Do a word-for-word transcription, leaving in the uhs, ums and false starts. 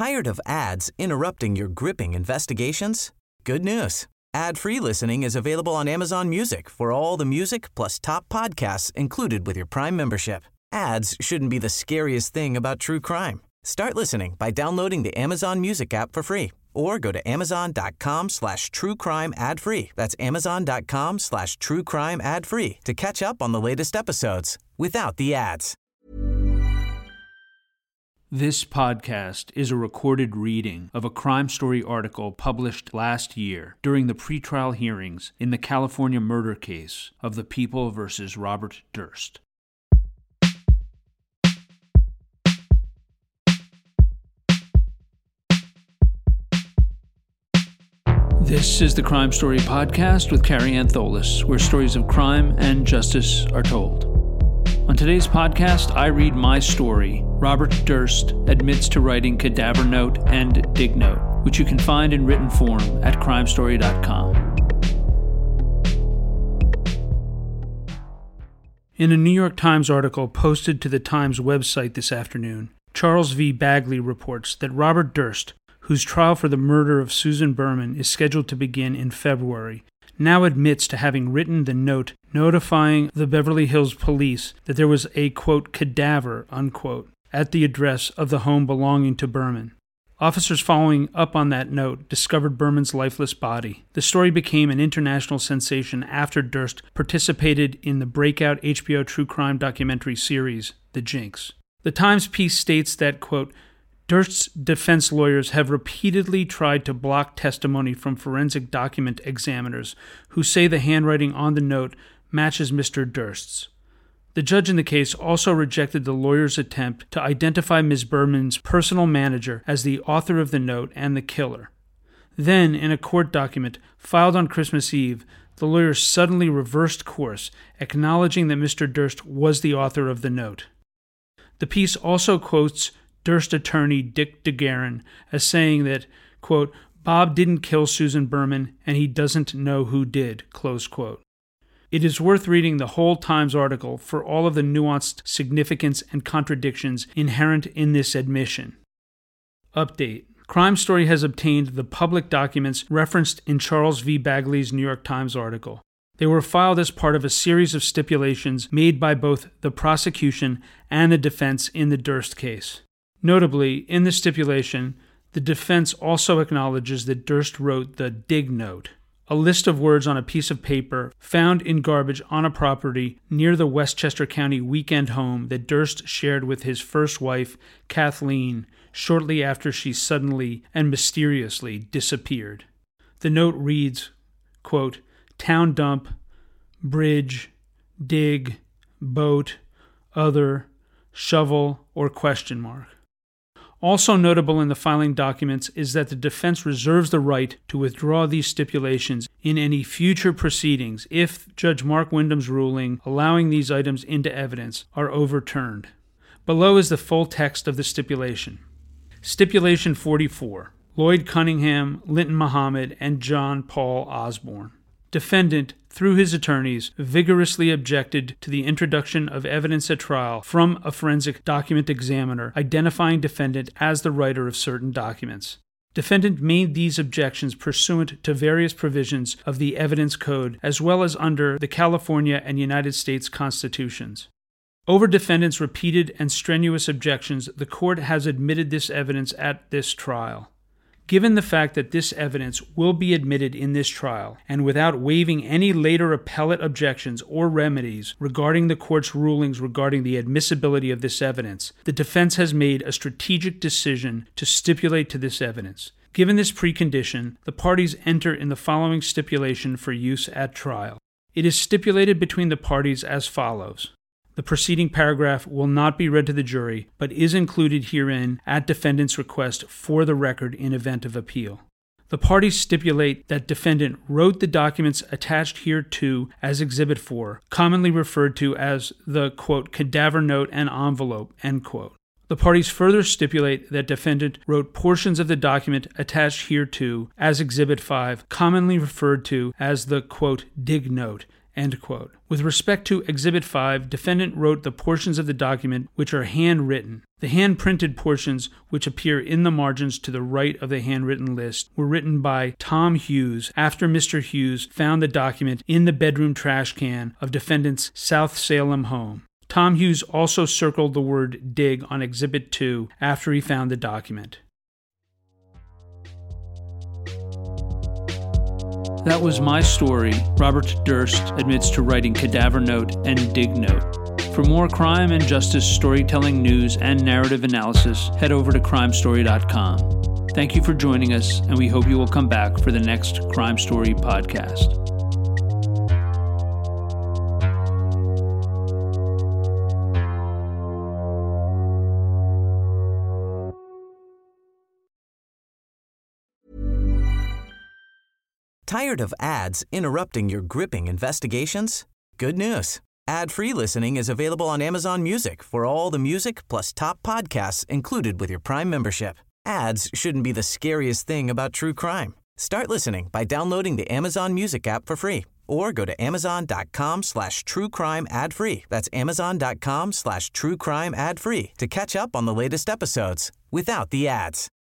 Tired of ads interrupting your gripping investigations? Good news. Ad-free listening is available on Amazon Music for all the music plus top podcasts included with your Prime membership. Ads shouldn't be the scariest thing about true crime. Start listening by downloading the Amazon Music app for free or go to amazon.com slash true crime ad free. That's amazon.com slash true crime ad free to catch up on the latest episodes without the ads. This podcast is a recorded reading of a Crime Story article published last year during the pretrial hearings in the California murder case of the People versus Robert Durst. This is the Crime Story podcast with Carrie Ann Tholis, where stories of crime and justice are told. On today's podcast, I read my story, Robert Durst Admits to Writing Cadaver Note and Dig Note, which you can find in written form at crime story dot com. In a New York Times article posted to the Times website this afternoon, Charles V. Bagley reports that Robert Durst, whose trial for the murder of Susan Berman is scheduled to begin in February, now admits to having written the note notifying the Beverly Hills police that there was a, quote, cadaver, unquote, at the address of the home belonging to Berman. Officers following up on that note discovered Berman's lifeless body. The story became an international sensation after Durst participated in the breakout H B O true crime documentary series, The Jinx. The Times piece states that, quote, Durst's defense lawyers have repeatedly tried to block testimony from forensic document examiners who say the handwriting on the note matches Mister Durst's. The judge in the case also rejected the lawyer's attempt to identify Miz Berman's personal manager as the author of the note and the killer. Then, in a court document filed on Christmas Eve, the lawyer suddenly reversed course, acknowledging that Mister Durst was the author of the note. The piece also quotes Durst attorney Dick DeGuerin as saying that, quote, Bob didn't kill Susan Berman and he doesn't know who did, close quote. It is worth reading the whole Times article for all of the nuanced significance and contradictions inherent in this admission. Update. Crime Story has obtained the public documents referenced in Charles V. Bagley's New York Times article. They were filed as part of a series of stipulations made by both the prosecution and the defense in the Durst case. Notably, in the stipulation, the defense also acknowledges that Durst wrote the dig note, a list of words on a piece of paper found in garbage on a property near the Westchester County weekend home that Durst shared with his first wife, Kathleen, shortly after she suddenly and mysteriously disappeared. The note reads, quote, town dump, bridge, dig, boat, other, shovel, or question mark. Also notable in the filing documents is that the defense reserves the right to withdraw these stipulations in any future proceedings if Judge Mark Wyndham's ruling allowing these items into evidence are overturned. Below is the full text of the stipulation. Stipulation forty-four. Lloyd Cunningham, Linton Muhammad, and John Paul Osborne. Defendant, through his attorneys, vigorously objected to the introduction of evidence at trial from a forensic document examiner identifying defendant as the writer of certain documents. Defendant made these objections pursuant to various provisions of the Evidence Code as well as under the California and United States Constitutions. Over defendant's repeated and strenuous objections, the court has admitted this evidence at this trial. Given the fact that this evidence will be admitted in this trial, and without waiving any later appellate objections or remedies regarding the court's rulings regarding the admissibility of this evidence, the defense has made a strategic decision to stipulate to this evidence. Given this precondition, the parties enter in the following stipulation for use at trial. It is stipulated between the parties as follows. The preceding paragraph will not be read to the jury, but is included herein at defendant's request for the record in event of appeal. The parties stipulate that defendant wrote the documents attached hereto as Exhibit four, commonly referred to as the, quote, cadaver note and envelope, end quote. The parties further stipulate that defendant wrote portions of the document attached hereto as Exhibit five, commonly referred to as the, quote, dig note, End quote. With respect to Exhibit five, defendant wrote the portions of the document which are handwritten. The hand-printed portions, which appear in the margins to the right of the handwritten list, were written by Tom Hughes after Mister Hughes found the document in the bedroom trash can of defendant's South Salem home. Tom Hughes also circled the word dig on Exhibit two after he found the document. That was my story. Robert Durst admits to writing Cadaver Note and Dig Note. For more crime and justice storytelling news and narrative analysis, head over to crime story dot com. Thank you for joining us, and we hope you will come back for the next Crime Story podcast. Tired of ads interrupting your gripping investigations? Good news. Ad-free listening is available on Amazon Music for all the music plus top podcasts included with your Prime membership. Ads shouldn't be the scariest thing about true crime. Start listening by downloading the Amazon Music app for free or go to amazon.com slash true crime ad free. That's amazon.com slash true crime ad free to catch up on the latest episodes without the ads.